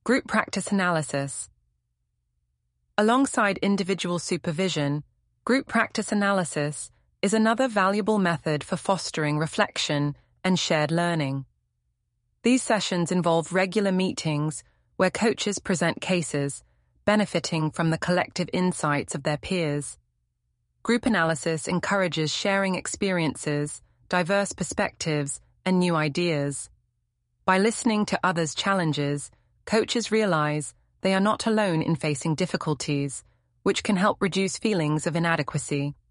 Group practice analysis. Alongside individual supervision, group practice analysis is another valuable method for fostering reflection and shared learning. These sessions involve regular meetings where coaches present cases, benefiting from the collective insights of their peers. Group analysis encourages sharing experiences, diverse perspectives, and new ideas. By listening to others' challenges, coaches realize they are not alone in facing difficulties, which can help reduce feelings of inadequacy.